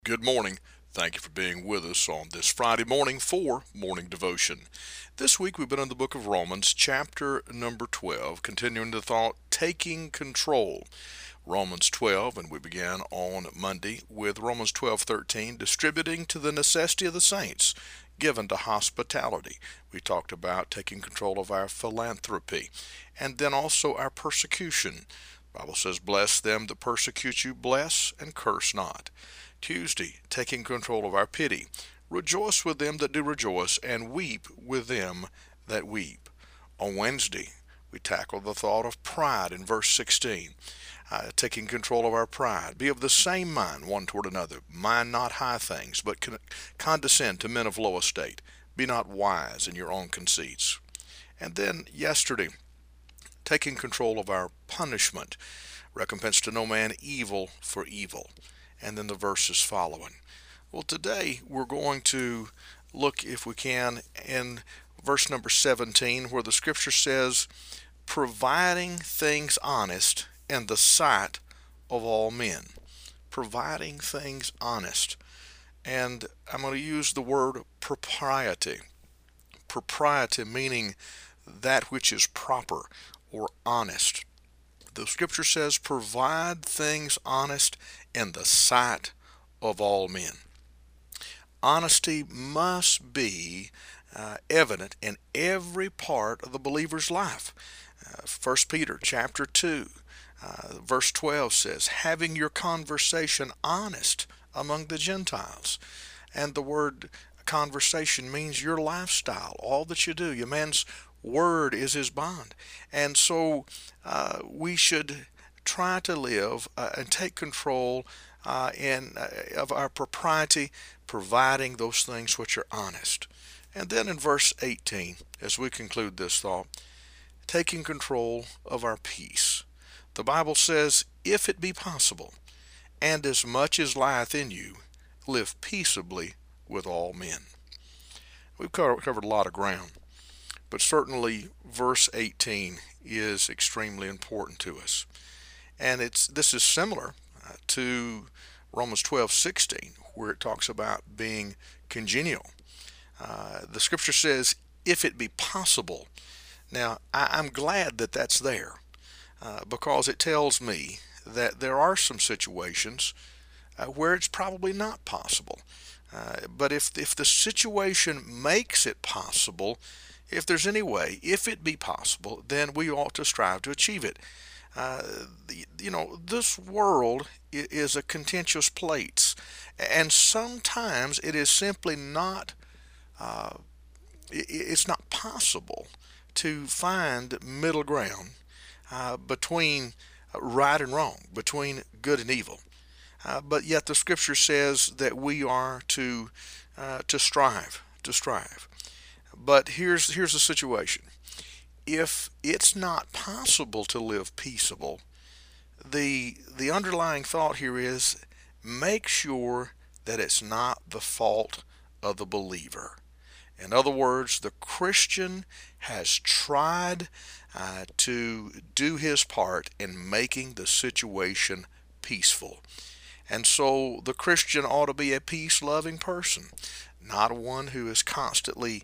Good morning. Thank you for being with us on this Friday morning for Morning Devotion. This week we've been in the book of Romans, chapter number 12, continuing the thought, Taking Control. Romans 12, and we began on Monday with Romans 12:13, distributing to the necessity of the saints, given to hospitality. We talked about taking control of our philanthropy, and then also our persecution. The Bible says, bless them that persecute you, bless and curse not. Tuesday, taking control of our pity. Rejoice with them that do rejoice, and weep with them that weep. On Wednesday, we tackle the thought of pride in verse 16. Taking control of our pride. Be of the same mind one toward another. Mind not high things, but condescend to men of low estate. Be not wise in your own conceits. And then yesterday, taking control of our punishment. Recompense to no man evil for evil. And then the verses following. Well, today we're going to look, if we can, in verse number 17, where the scripture says, providing things honest in the sight of all men. Providing things honest. And I'm going to use the word propriety. Propriety meaning that which is proper or honest. The scripture says, provide things honest in the sight of all men. Honesty must be evident in every part of the believer's life. 1 Peter chapter 2, verse 12 says, having your conversation honest among the Gentiles. And the word conversation means your lifestyle, all that you do. Your man's word is his bond. And so we should try to live and take control of our propriety, providing those things which are honest. And then in verse 18, as we conclude this thought, taking control of our peace. The Bible says, if it be possible, and as much as lieth in you, live peaceably with all men. We've covered a lot of ground, but certainly verse 18 is extremely important to us. And this is similar to Romans 12:16, where it talks about being congenial. The scripture says, if it be possible. Now, I'm glad that that's there because it tells me that there are some situations where it's probably not possible. But if the situation makes it possible, if there's any way, if it be possible, then we ought to strive to achieve it. This world is a contentious place, and sometimes it is simply not, it's not possible to find middle ground between right and wrong, between good and evil. But yet the scripture says that we are to strive, But here's the situation. If it's not possible to live peaceable, the underlying thought here is make sure that it's not the fault of the believer. In other words, the Christian has tried to do his part in making the situation peaceful. And so the Christian ought to be a peace-loving person, not one who is constantly,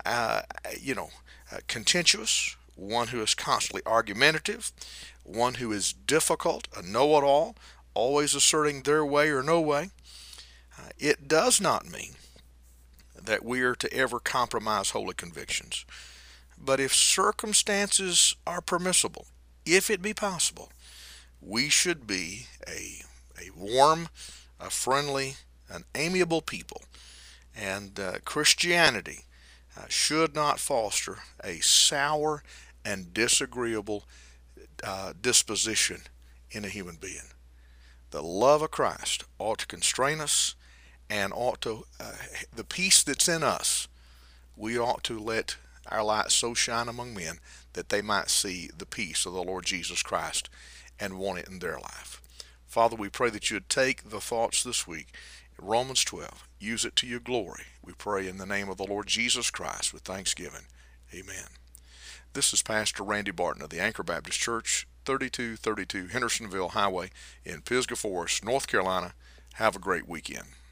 contentious, one who is constantly argumentative, one who is difficult, a know-it-all, always asserting their way or no way. It does not mean that we are to ever compromise holy convictions. But if circumstances are permissible, if it be possible, we should be a warm, a friendly, an amiable people. And Christianity should not foster a sour and disagreeable disposition in a human being. The love of Christ ought to constrain us, and ought to the peace that's in us, we ought to let our light so shine among men that they might see the peace of the Lord Jesus Christ and want it in their life. Father, we pray that you would take the thoughts this week, Romans 12, use it to your glory. We pray in the name of the Lord Jesus Christ with thanksgiving. Amen. This is Pastor Randy Barton of the Anchor Baptist Church, 3232 Hendersonville Highway in Pisgah Forest, North Carolina. Have a great weekend.